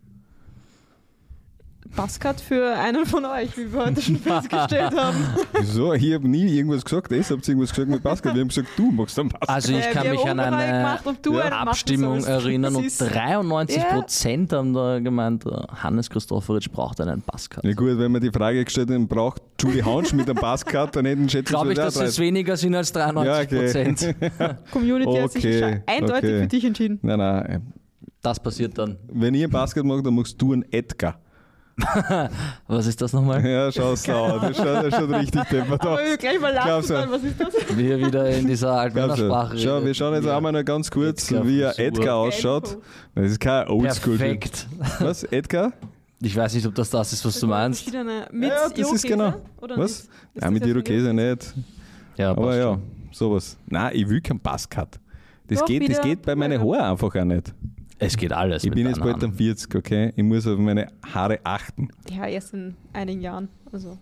Pascal für einen von euch, wie wir heute schon festgestellt haben. Wieso? Ich habe nie irgendwas gesagt. Ihr habt irgendwas gesagt mit Pascal. Wir haben gesagt, du machst dann Pascal. Also ich Äh, kann wir mich haben an Umfrage eine gemacht, ob du Ja. einen machen Abstimmung sollst. erinnern und Das ist- dreiundneunzig Prozent haben da gemeint, Hannes Christopheritsch braucht einen Pascal. Ja gut, wenn man die Frage gestellt hat, braucht Julie Haunsch mit einem Pascal, dann hätten schätzen Glaube ich, wir dass auch es drei- weniger sind als dreiundneunzig Prozent. Ja, Community hat sich Okay, schon eindeutig okay. für dich entschieden. Nein, nein. Das passiert dann. Wenn ich einen Pascal mache, dann machst du einen Edgar. Was ist das nochmal? Ja, schau sauer. Das schaut, das schaut richtig deppert Aber aus. wir gleich mal Glaubst lachen du? sollen, was ist das? Wir wieder in dieser Glaubst du? Altmännersprache. Schau, wir schauen jetzt Ja. einmal noch ganz kurz, Edgar wie ein Frisur. Edgar ausschaut. Das ist kein Oldschool. Perfekt. Was? Edgar? Ich weiß nicht, ob das das ist, was du meinst. Verschiedene. Mit Ja, das ist Irokese, genau. Oder Was? nicht? Ist Ja, das mit jetzt Irokese nicht. Ja, Aber passt ja, schon. sowas. Nein, ich will keinen Pascal. Das, Doch, geht, das wieder- geht bei meinen Ja. Haaren einfach auch nicht. Es geht alles. Ich mit bin jetzt deinen bald Haaren. am vierzig, okay? Ich muss auf meine Haare achten. Ja, erst in einigen Jahren. Also.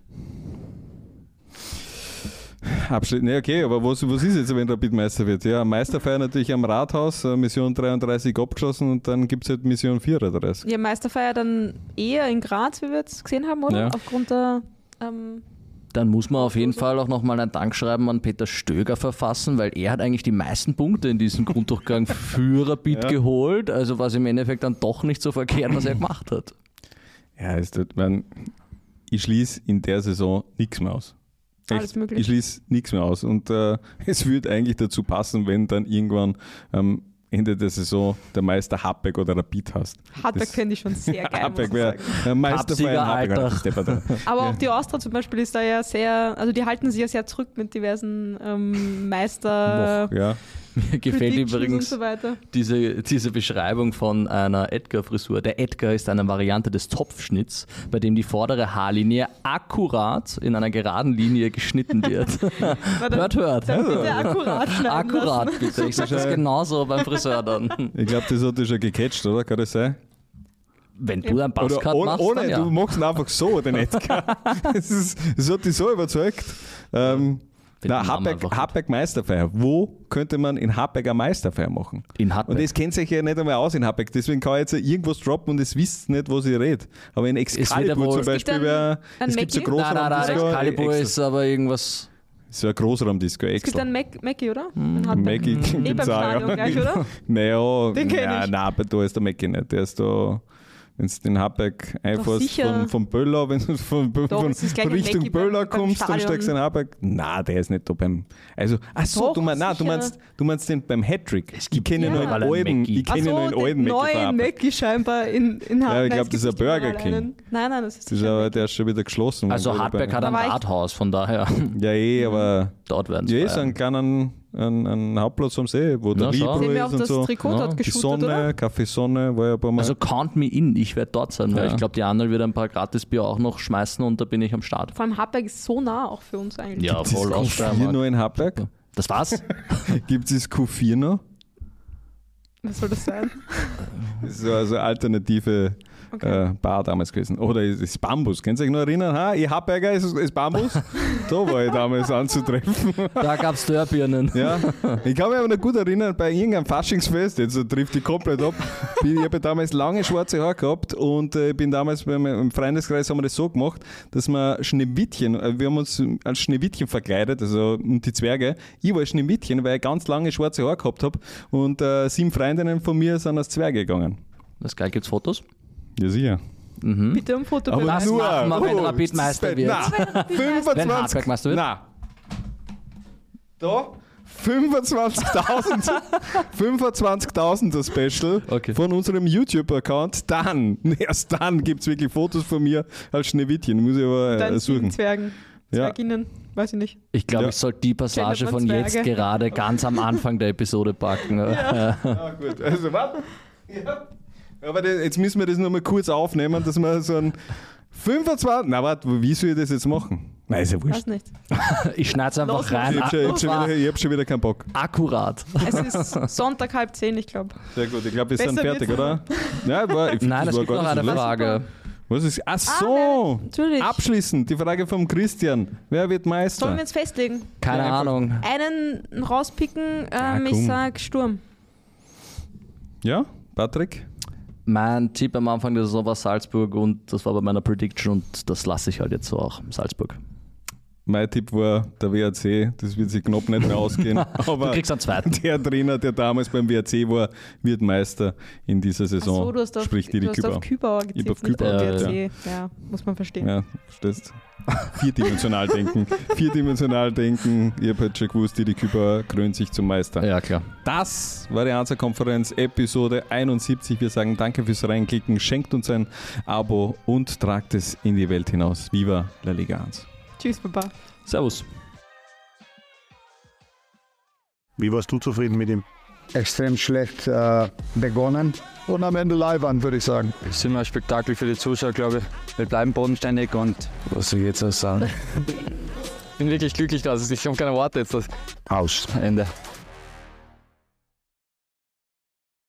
Abschnitt, ne, okay, aber was, was ist jetzt, wenn Rapid Meister wird? Ja, Meisterfeier natürlich am Rathaus, äh, Mission dreiunddreißig abgeschlossen und dann gibt es halt Mission vierunddreißig. Ja, Meisterfeier dann eher in Graz, wie wir jetzt gesehen haben, oder? Ja. Aufgrund der. Ähm, Dann muss man auf jeden Fall auch nochmal ein Dankschreiben an Peter Stöger verfassen, weil er hat eigentlich die meisten Punkte in diesem Grunddurchgang für Rapid Ja. geholt. Also war es im Endeffekt dann doch nicht so verkehrt, was er gemacht hat. Ja, ist das, man, ich schließe in der Saison nichts mehr aus. Alles möglich. Ich schließe nichts mehr aus. Und äh, es würde eigentlich dazu passen, wenn dann irgendwann am Ende der Saison der Meister Happek oder Rapid hast. Hardback Das- fände ich schon sehr geil. muss Happek ich wäre sagen. äh, Meisterfeier Pappsieger Happek. Alltag. Das deppert. Aber auch die Austria zum Beispiel ist da ja sehr, also die halten sich ja sehr zurück mit diversen ähm, Meister. Noch, ja. Mir gefällt Predictions übrigens und so weiter. diese, diese Beschreibung von einer Edgar-Frisur. Der Edgar ist eine Variante des Topfschnitts, bei dem die vordere Haarlinie akkurat in einer geraden Linie geschnitten wird. hört, hört. Dann bitte akkurat schneiden Akkurat, lassen. bitte. Ich sage das genauso beim Friseur dann. Ich glaube, das hat dich schon gecatcht, oder? Kann das sein? Wenn du einen Oder Buzzcut ohne, machst, ohne dann ja. du machst ihn einfach so, den Edgar. das, ist, das hat dich so überzeugt. Ähm, Find na, den Namen Happek, einfach gut. Happek Meisterfeier. Wo könnte man in Happek eine Meisterfeier machen? In Hartberg. Und das kennt sich ja nicht einmal aus in Happek. Deswegen kann ich jetzt irgendwas droppen und es wisst nicht, was ich rede. Aber in wird ja Excalibur wohl- zum Es gibt Beispiel einen- wäre, einen es gibt so Mackie? große Nein, nein, nein, Excalibur ist aber irgendwas. So ein Großraumdisco Es gibt extra. einen Mac, Mackie, oder? Mhm. Den hat der. Mackie Eh beim gibt's auch, Stadion ja. gleich, oder? Naja, Den kenn nein, ich. nein, aber da ist der Mackie nicht. Der ist da, wenn du den Habeck einfahrst sicher. vom, vom Böller, wenn du von, Doch, von es ist gleich ein Richtung Mackie beim- Böller beim kommst, dann Stadion. steigst du in Habeck. Nein, der ist nicht da beim. Also, ach so, Doch, du meinst, nein, du sicher. meinst, du meinst den beim Hattrick. Ich kenne Ja. nur einen Weil ein alten, Mackie. ich kenne nur einen Achso, alten den Mackie von neuen Habeck. Mackie scheinbar in, in Ja, Hartberg. ich glaube, das ist ein Burger King. Nein, nein, das ist Das ist sicher aber, Mackie. der ist schon wieder geschlossen. Also worden, Hartberg bei- hat ein Da war ich- Rathaus, von daher Ja, eh, aber dort werden sie ja, ist einen kleinen einen, einen Hauptplatz am See, wo der Na, schau. Libro Sehen wir ist auch und das so. Trikot Ja, dort Die geshootet, Sonne, oder? Kaffee Sonne, war ja ein paar Mal. Also count me in, ich werde dort sein, weil Ja. ich glaube, die Annel wird ein paar Gratisbier auch noch schmeißen und da bin ich am Start. Vor allem Hartberg ist so nah auch für uns eigentlich. Ja, Gibt es voll Q aus vier Steiermark. noch in Habeck? Das war's? Gibt es das Q vier noch? Was soll das sein? Das ist so also eine alternative Okay. äh, Bar damals gewesen. Oder ist, ist Bambus, könnt ihr euch noch erinnern? Ha, ich Haberger ist, ist Bambus? Da war ich damals anzutreffen. Da gab es Dörrbirnen. Ja, ich kann mich aber noch gut erinnern, bei irgendeinem Faschingsfest, jetzt trifft die komplett ab, bin, ich habe damals lange schwarze Haare gehabt und äh, bin damals beim, im Freundeskreis haben wir das so gemacht, dass wir Schneewittchen, äh, wir haben uns als Schneewittchen verkleidet, also und die Zwerge. Ich war Schneewittchen, weil ich ganz lange schwarze Haare gehabt habe und äh, sieben Freundinnen von mir sind als Zwerge gegangen. Das ist geil, gibt's Fotos? Ja, sicher. Mhm. Bitte um Foto Aber Das nur, machen wir, wenn oh, Rapid Meister wird. Nein, fünfundzwanzig. Wenn Hartberg Meister wird? Nein. Da? fünfundzwanzigtausend fünfundzwanzigtausend das Special Okay. von unserem YouTube-Account. Dann, erst dann gibt es wirklich Fotos von mir als Schneewittchen. Muss ich aber Dann äh, sieben suchen. Zwergen. Ja. Zwerginnen, weiß ich nicht. Ich glaube, Ja. ich sollte die Passage Kennt man von jetzt Zwerge? gerade ganz am Anfang der Episode packen. Ja. Ah, gut. Also, warte. Ja. Aber das, jetzt müssen wir das nur mal kurz aufnehmen, dass wir so ein fünfundzwanzig. Na, warte, wie soll ich das jetzt machen? Nein, ist ja wurscht. Weiß nicht. Ich schneide es einfach Los, rein. Ich habe schon, ich hab Und schon, zwar wieder- ich hab schon wieder keinen Bock. akkurat. Es ist Sonntag halb zehn, ich glaube. Sehr gut, ich glaube, wir sind Besser fertig, wird's oder? Ja, war, ich, Nein, das es war gibt noch gar nicht eine so schlecht. Frage. Was ist? Ach so! Natürlich. Abschließend die Frage vom Christian. Wer wird Meister? Sollen wir uns festlegen? Keine Ja, Ahnung. Einen rauspicken, ähm, ich komm. sag Sturm. Ja, Patrick? Mein Tipp am Anfang der Saison war Salzburg und das war bei meiner Prediction und das lasse ich halt jetzt so auch. Salzburg. Mein Tipp war der W R C. Das wird sich knapp nicht mehr ausgehen. Du Aber kriegst einen zweiten. der Trainer, der damals beim W R C war, wird Meister in dieser Saison. Achso, du hast auf, Sprich du die hast Kübauer. auf Kübauer Ich hab auf getippt, nicht Kübauer, auf ja. W R C. Ja, muss man verstehen. Ja, verstehst? Vierdimensional denken. Vierdimensional denken. Ich habe halt schon gewusst, die Kübauer krönt sich zum Meister. Ja, klar. Das war die Hansa-Konferenz Episode einundsiebzig. Wir sagen danke fürs Reinklicken, schenkt uns ein Abo und tragt es in die Welt hinaus. Viva la Liga eins. Tschüss, Papa. Servus. Wie warst du zufrieden mit ihm? Extrem schlecht äh, begonnen und am Ende Leihwand, würde ich sagen. Das ist immer ein Spektakel für die Zuschauer, glaube ich. Wir bleiben bodenständig und was soll ich jetzt auch sagen? Ich bin wirklich glücklich, dass ich habe keine Worte jetzt. Aus. Ende.